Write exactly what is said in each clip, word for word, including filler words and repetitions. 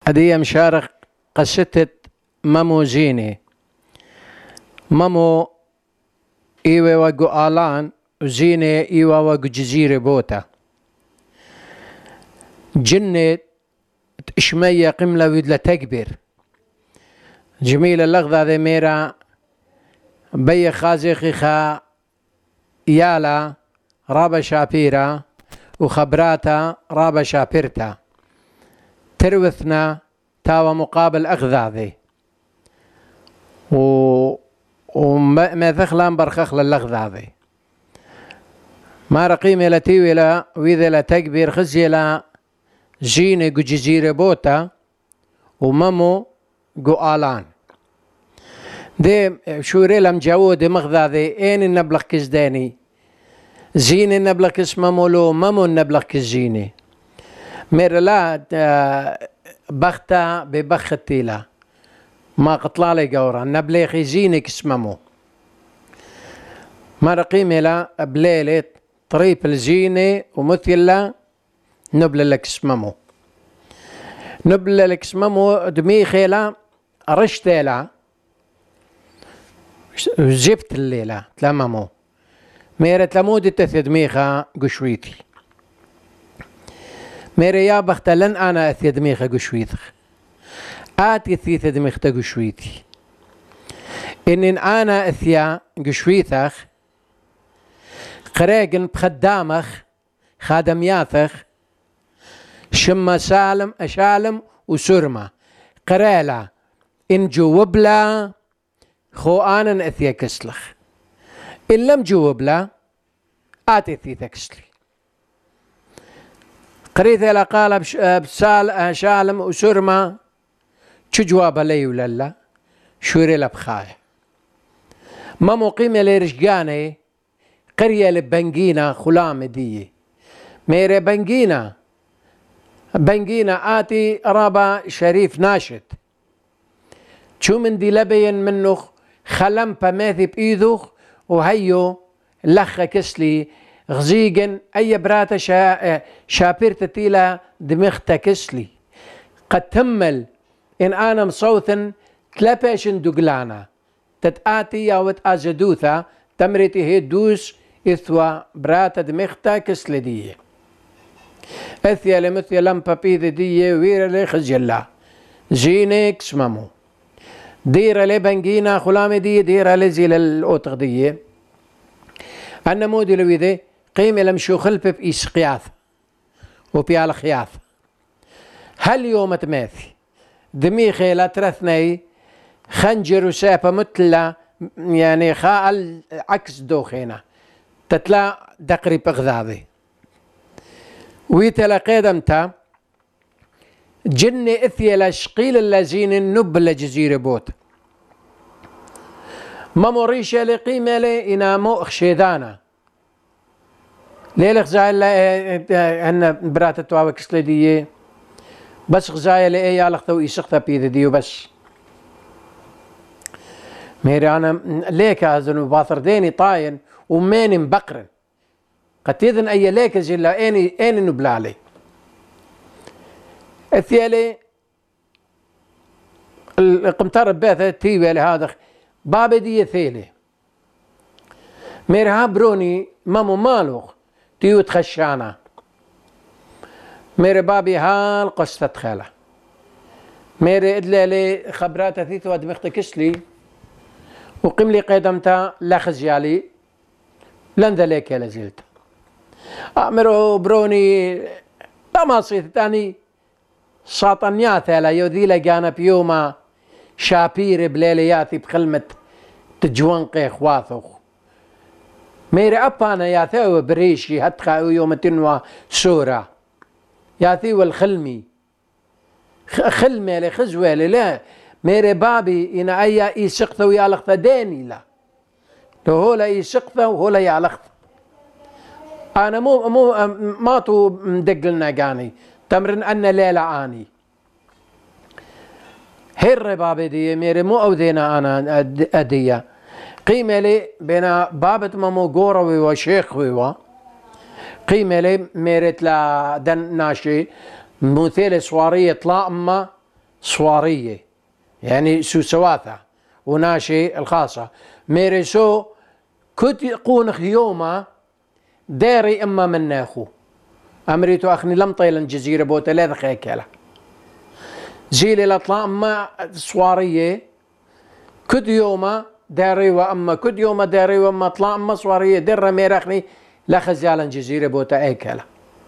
هدية مشارق قصتت مامو زيني مامو إيوة وقو آلان وزيني إيوة وقو جزيرة بوتا جنة إشمية قملة ودلا تكبر جميل اللغضة ذي ميرا بي خازيخي خا يالا رابا شابيرا وخبراتا رابا شابيرتا تروثنا تاوى مقابل أغذاذي و وما ثخلان برخخل اللغذاذي ما رقيم إلى تيولا وإذا لا تكبير خزي لا جيني جو جزيرة بوتا ومامو جو آلان دي شوري لم جاو دي مغذاذي اين النبلغ كزداني زيني النبلغ كس مامو لو مامو النبلغ كزيني ميرلا بختا ببختي لا ما قطلالي قورا نبليخي زيني كسممو ما رقيمي لا بليلة طريب الزيني ومثلا نبل لك اسممو نبل لك اسممو دميخي لا رشتي لا جبت الليلة تلممو ميرة تلمود تثدميخا قشويتي ميري يا بختا لن أنا أثي دميخة قشويتخ آتي ثيث دميخة قشويتي إن أنا أثيا قشويتخ قريقن بخدامخ خادمياثخ شما سالم أشالم وسرمة قريلا إن جوبلا خو آنا أثيا كسلخ إن لم جوبلا آتي ثيث كسلي قريت إلى قال بسال شالم وسرمة شو جواب لي ولا لا شوري لبخاي ما مقيمة لرجاني قرية لبنجينا خلام دي ميري بنجينا بنجينا آتي رابا شريف ناشد شو من دي لبين منه خلم بماثي بإيذوخ وهيو لخ كسلي غزيقن أي براتا شا شابيرتا تيلا دمختا كسلي قد تمل إن أنا مصوثن تلاباشن دوغلانا تتآتي ياوت أزدوثا تمرتي هي دوس إثوى براتا دمختا كسلي دي أثيا لمثيا لمبا بيذي دي ويرا لي خزيلا زينيك سمامو ديرا لي بنجينا خلامي دي ديرا لي زي للأوتغ دي أنا مودي لوي دي قيمة لم شو خلف بإيس قياث وبيال خياث هل يوم تماثي دميخي لا ترثني خنجر وسافة متلا يعني خال عكس دوخينا تتلا دقري بغذاذي ويتلا قيدمتا جني إثي لشقيل الذين النب لجزيرة بوت ما مريشة لقيمة لي إنا مو أخشيدانا ليلة خزايا أن برات تواوك سلدية بس خزايا لأي يالخ ذو يسخ بيذ ديو بس ميري أنا ليك أذن وباثر ديني طاين ومين مبقرن قد يذن أي ليك زلا أني أني نبلالي الثيالي القمطار بيثة تيوي لهذا بابي دي ثيلي ميري هابروني مامو مالوخ تيو تخشانا ميري بابي هال قصة خاله ميري ادلي لي خبرات ثيث ودمخت كسلي وقم لي قدمتا لخزيالي لن ذلك لازلت امرو بروني ما صيت تاني ساطنيات لا يذيل جانا بيوما شابير بليلياتي بخلمة تجوانقي اخواثوخ ميري أبانا ياثيو بريشي هتخا يوم تنوى سورة ياثيو الخلمي خلمي لخزوة لا ميري بابي إن أي يسقثو يالخث ديني لا لو هو لا يسقثو وهو لا يالخث أنا مو مو ماتو مدقلنا قاني تمرن أن ليلة آني هير بابي دي ميري مو أودينا أنا أدية قيمة لي بين بابت مامو قوروي وشيخوي قيمة لي ميرت لا دن ناشي مثيل سوارية طلا أما صوارية يعني سو سواثة وناشي الخاصة ميري سو كنت يقون خيومة داري اما من ناخو امريتو اخني لم طيلن جزيرة بوتا لا ذخيكلا جيلي الاطلاع اما صوارية كد يوما داري واما كد يوما داري واما اطلاع اما صوارية در ميرخني لا خزيالا جزيرة بوتا ايكلا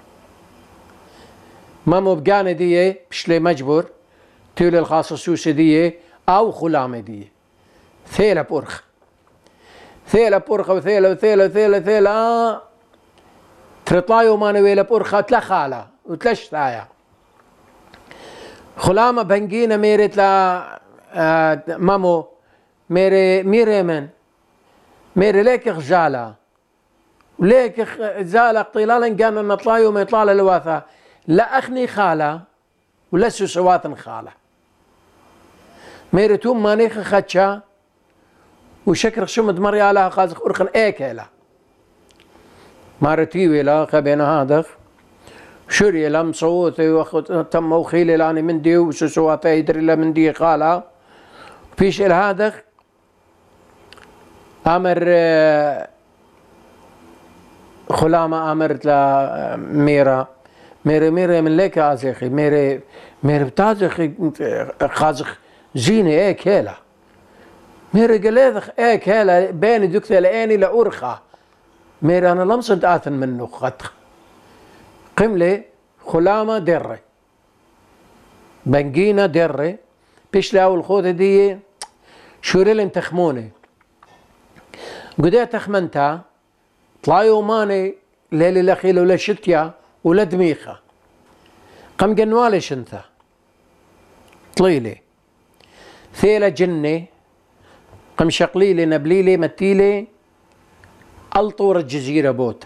ما مبقاني دي بشلي مجبور تولي الخاصة سوسي دي او خلامي دي ثيلة بورخ ثيلة بورخة وثيلة وثيلة وثيلة ثيلة ترطاي وما نويلة بورخة تلا خالة وتلش ثايا خلامة بنجينا ميرت لا آه مامو ميري ميري من ميري ليك خجالة وليك زالة طيلالا قانا نطلاي وما يطلع للواثة لا أخني خالة ولا سوسوات خالة ميري توم مانيخ خدشا وشكر شمد مريالها خازق أرخن ايكيلا مارتي ويلا خبينا هذا شري لم صوتي وخد تم وخيلي لاني من دي وسوسواتي يدري لا من دي قالها فيش الهذا امر خلامة امرت لا ميرا ميري ميري من ليك ازيخي ميري ميري بتازخي خازخ زيني ايك هيلا ميري قليذخ ايك هيلا بيني دكتة لاني لأرخى ميري انا لم صد اثن منه خطخ قملي خلامة دري بنجينا دري بيش لاو الخوذة دي شوريلن تخموني قدي تخمنتا طلايو ماني ليلي لخيل ولا شتيا ولا دميخة قم قنوالي شنثا طليلي ثيلة جني قم شقليلي نبليلي متيلي الطور الجزيرة بوت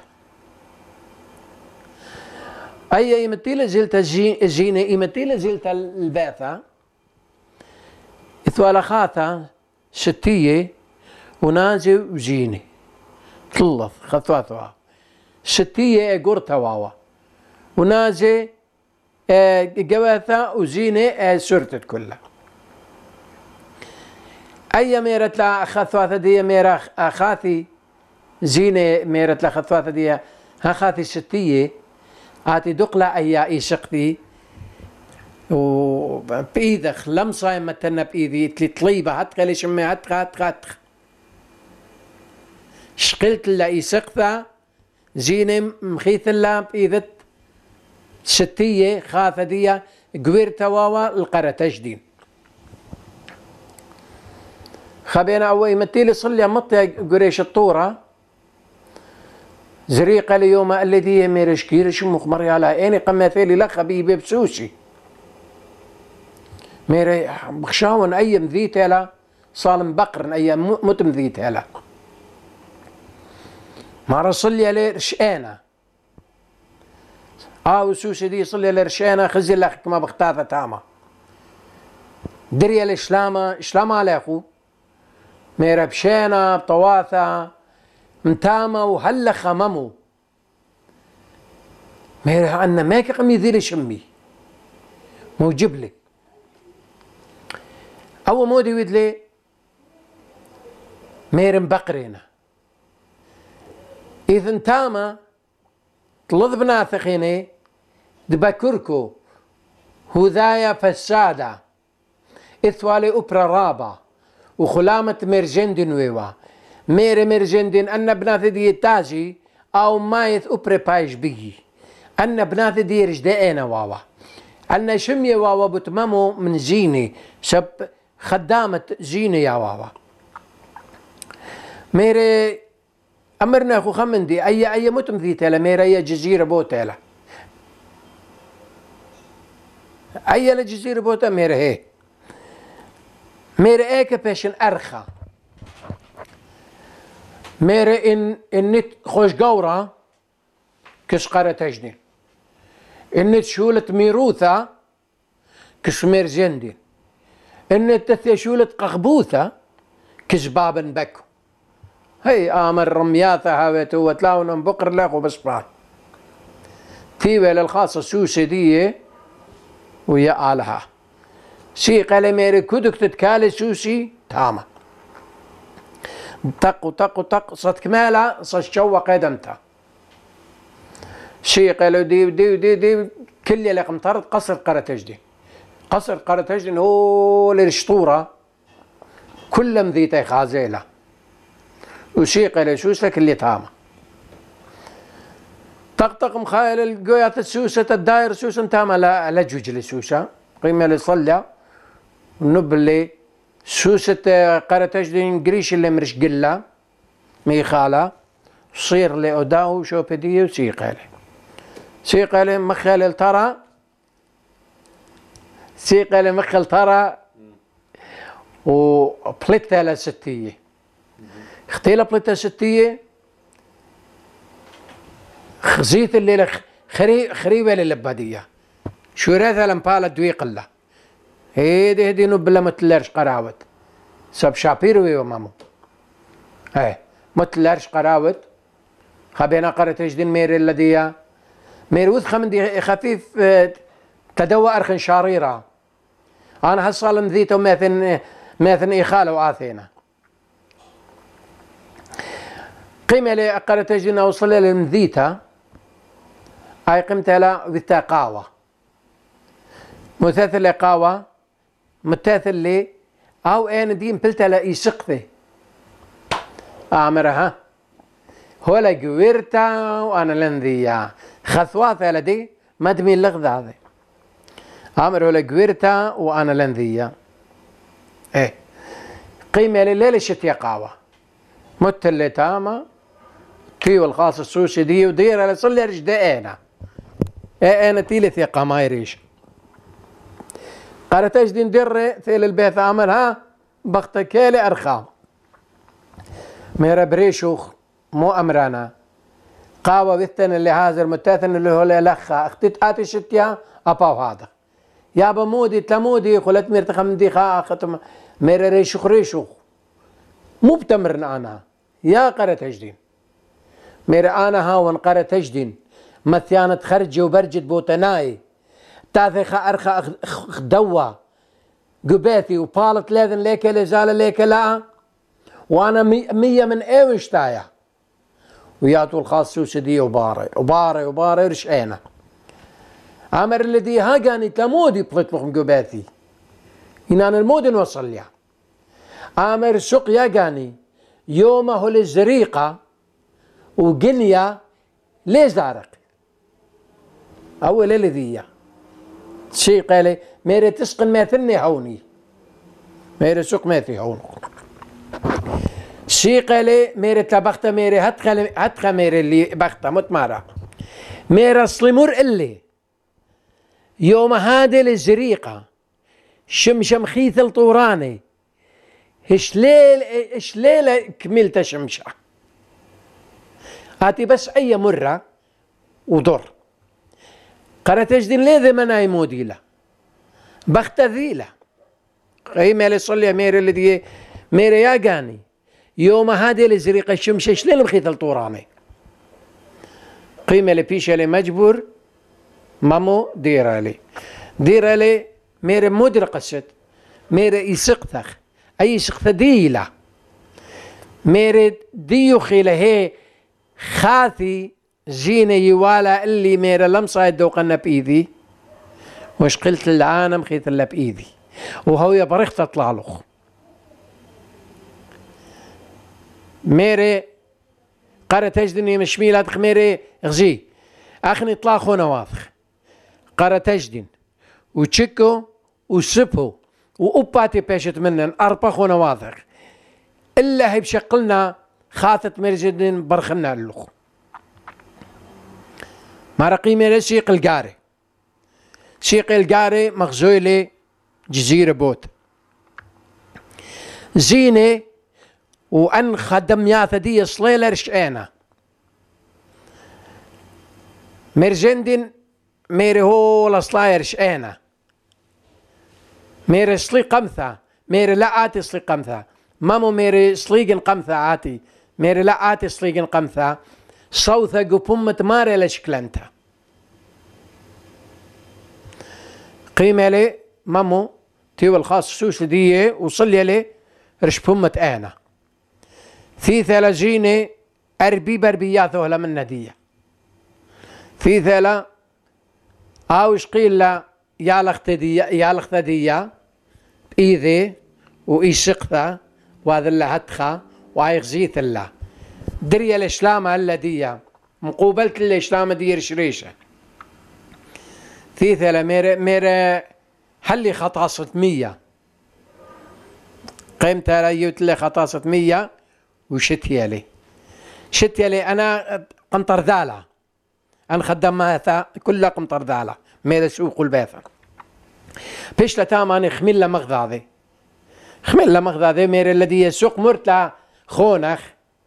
أي إيمتيلة زلت الزينة إيمتيلة زلت الباثة إثوالا خاثة ستية ونازي وزينة طلث خثواثها ستية قرطة واوا ونازي قواثة وزينة سرتت كلها أي ميرت لا خثواثة دي ميرا خاثي زينة ميرت لا خثواثة دي ها خاثي ستية آتي دقلا أيا إيشقتي وبإيدخ لم صايم متنا بإيدي تلي طليبة هتخ ليش مي هتخ هتخ هتخ شقلت لا إيشقتها زينة مخيث الله بإيدت ستية خاثة دي قوير تواوا القرى تجدين خبينا أوي متيلي صلي مطي قريش الطورة زريقة اليوم الذي ميرشكير شو مخمر على اني قماثيلي لك حبيبي بسوسي ميري بخشاون ايام ذيت هلا صالم بقر ايام متم ذيت هلا ما رصلي عليه رشانة اه سوسي دي صلي على رشانة خزي لك ما بختاثة تاما دري الاشلامة اشلام على اخو ميري بشانة بطواثة متاما وهلا خممو ميري عنا ماكي قمي ذيلي شمي موجب لي أو مودي ودلي ميري مبقرينا إذا انتاما طلظ بناثخيني دبكركو هذايا فسادة إثوالي أبرا رابا وخلامة مرجندن ويوا ميري مرجندن أن بناث دي تاجي أو مايث أبري بايش بيجي أن بناث دي رجدائنا واوا أن شمي واوا بتمامو من زيني شب خدامة زيني يا واوا ميري أمرنا أخو خمندي أي أي متم ذي تالا ميري أي جزيرة بوتالا أي لجزيرة بوتا ميري هي ميري ايكا بيشن أرخى ميري إن إنت خوش قورة كش قارة تجدين إنت شولة ميروثة كش ميرجندين إنت تثي شولة قخبوثة كش بابن بكو هي آمر رمياثة هاويتو وتلاون بقر لاخو بسبان تيوي للخاصة سوسي دي ويا آلها شي قال ميري كودك تتكالي سوسي تاما طق طق طق صد كمالا صد شوى قدمتها شي قالوا دي دي دي دي كل اللي قمطرت قصر قرتجدي قصر قرتجدي هو للشطورة كل مذيتي خازيلة وشي قال سوسك اللي تاما طقطق مخايل القويات السوسة الداير سوسة تاما لا لا جوج لسوسة قيمة اللي صلى النب اللي سوسة قرتجدي قريش اللي مرش قلة ميخالة صير اللي أداو شو بديه وشي قال شي قال مخل ترى شي قال مخل ترى وبلتة لستية اختيلا بلتة ستية خزيت الليلة خري خريبة للبادية شو راثا لمبالة دوي قلة هيدي هيدي نبلا متلرش قراوت سب شابيروي ومامو ايه متلرش قراوت خبينا قرأت تجدين ميري الذي ميري وذ خمندي خفيف تدوى أرخن شاريرة أنا هالصال مذيته ماثن ماثن إخالة وآثينا قيمة لي قرأت تجدين أوصل للمذيته أي قمت لها ذتا قاوة مثاثل لقاوة متاثل لي أو أنا دين بلت لا يسقفه أمرها هولا جويرتا وأنا لنذيا خثوات لدي مدمي اللغذ هذا أمر هولا جويرتا وأنا لنذيا إيه قيمة لليلة شتي قاوة مت اللي تاما تيو الخاص السوسي دي ودير على صلي رجدا أنا إيه أنا تيلي ثقة ما يريش قالت ايش دي ندير ثيل البيت عملها بختكالي ارخام ميرا بريشوخ مو امرانا قاوة بثن اللي هازر متاثن اللي هو لخا اختت اتي شتيا اباو هذا يابا مودي تلمودي قلت ميرت خمدي خا ختم ميرا ريشوخ ريشوخ مو بتمرن انا يا قرة تجدين ميرا انا هاون قرة تجدين مثيانة خرجي وبرجت بوتناي تاثخ أرخى دوا قبيتي وبالت لازن ليك لزال ليك لا وانا مية من ايوش تايا وياتو الخاص سوسي دي وباري وباري وباري رشعينا عمر اللي دي ها قاني تلمودي بلطلقم قبيتي هنا المود نوصل لها عمر سوق يا قاني يومه للزريقة وقنيا ليه زارق اول اللي ذي شي قال ميري تسقن ما ثني هوني ميري سوق ما في هون شي قال ميري تبخت ميري هتخل هتخ ميري اللي بخت متمارا ميري صلمور اللي يوم هادي للزريقة شمشم خيث الطوراني هشليل هشليلة كملت شمشة هاتي بس أي مرة وضر قرأت تجدين ليه ذي مناي موديلة بخت ذيلة قيمة لصلي ميري اللي دي ميري يا قاني يوم هادي لزريقة الشمشة شلين بخيث الطوراني قيمة لبيشة لمجبور مامو ديرا لي ديرا لي ميري مدر قصت ميري يسقثخ أي سقث ديلة ميري ديو خيلة هي خاثي جيني يوالا اللي ميرا لمصا يدوقنا بإيدي وش قلت العالم خيث الله بإيدي وهو يبرخ تطلع له ميري قرأ تجدني مشميلة ميري غزي أخني طلع خونا واضح قرأ تجدن وتشكو وسبو وأباتي بيشت منن أربع خونا واضح إلا هي بشقلنا خاثت مرجدن برخنا اللخ ما رقيمة لشيق القاري شيق القاري مغزولي جزيرة بوت زينة وأن خدم ياثا دي صليلة رشعينا مرجندن ميري هو لصلاير رشعينا ميري صلي قمثة ميري لا آتي صلي قمثة مامو ميري صليقن قمثة آتي ميري لا آتي صليقن قمثة صوثة قبومة ماري لشكلنتا قيمة لي مامو تيو الخاص سوس دي وصل يلي رشبهمة انا في ثلاجيني اربي بربياته ولا من نديه في ثلا اوش قيل لا يا لختديه يا لختديه ايذي وايشقثا وهذا اللي هتخا وهيغزيت الله دريا الاسلام الذي مقوبلة الاسلام دير شريشه في ثلا مير مير حلي خطاصة مية قيمت ريوت لي خطاصة مية وشت يالي شت يالي انا قنطر ذاله انا خدماتها كلها قنطر ذاله مير سوق البيثة بيش لتامان خميل مغذاذي خميل مغذاذي مير الذي يسوق مرتلا خونخ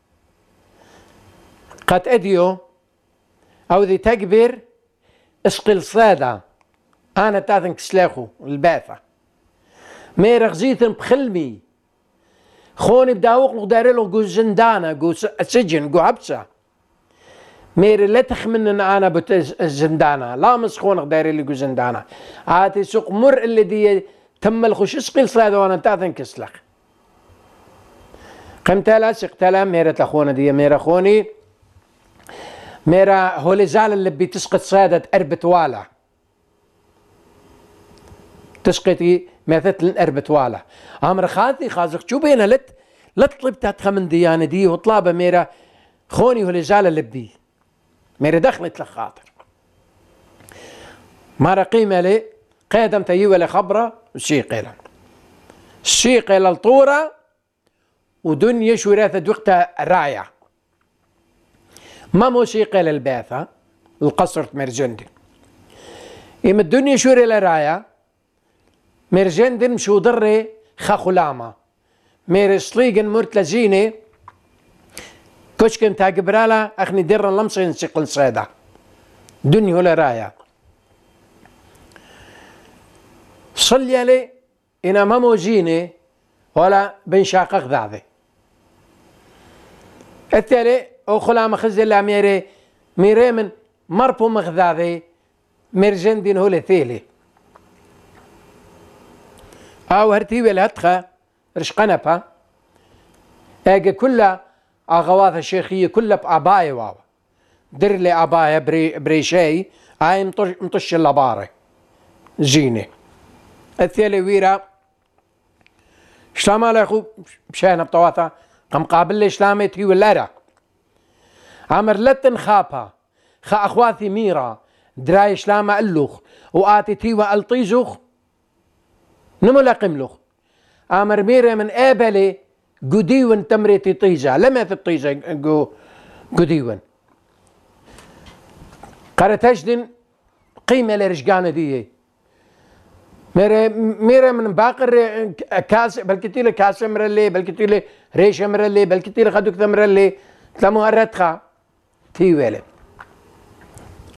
قد اديو او ذي تكبر اسقل صادا انا تاثن كسلاخو الباثة مير غزيتن بخلمي خوني بداوق نقدر له جو زندانة جو سجن جو عبسة مير لا تخمن ان انا بزندانة لا مسخون غداري لي جو زندانة عاتي سوق مر اللي دي تم الخش اسقل صادا وانا تاثن كسلخ قمتلا سقتلا ميرة اخونا دي ميرة خوني ميرا هولي زال اللي بتسقط صادة أربت والا تسقطي مثل أربت والا أمر خاطي خازق شو بينا لت لت طلبت من ديانة دي وطلابة ميرا خوني هولي زال اللي بدي ميرا دخلت لخاطر ما قيمة لي قيدم تيوة لخبرة وشيقيلة الشيقيلة الطورة ودنيا شوراثة وقتها راية ما موسيقى للباثة القصر مرجندن إما الدنيا شوري لرايا مرجندن مشو ضري خاخلاما مير سليقن مرتلزيني كشكن تا قبرالا أخني در لمسين سيقل صيدا دنيا ولا رايا صلي لي إنا ما موجيني ولا بنشاقق ذاذي التالي او خلام خزل لا ميري ميري من مربو مغذاذي مرجندين هولي ثيلي او هرتيوي الهتخة رشقنبا اجي كلها اغواث الشيخية كلها باباي واو در لي ابايا بري بريشي هاي مطش, مطش اللباري جيني الثيلي ويرا شلام على اخو مشينا بطواثة قم قابل لي شلامي تيوي اللارا عمر لتن خابها خا اخواتي ميرا دراي شلاما اللوخ واتي تيوا الطيزوخ نمو لقملوخ عمر ميرا من ابلي قديون تمريتي طيزة لما في الطيزة قديون قرتجدن قيمة لرجقانة دي ميرا ميرا من باقر كاس بالكتير كاس مرلي بالكتير ريش مرلي بالكتير خدوك مرلي تلامو هرتخا تيوالي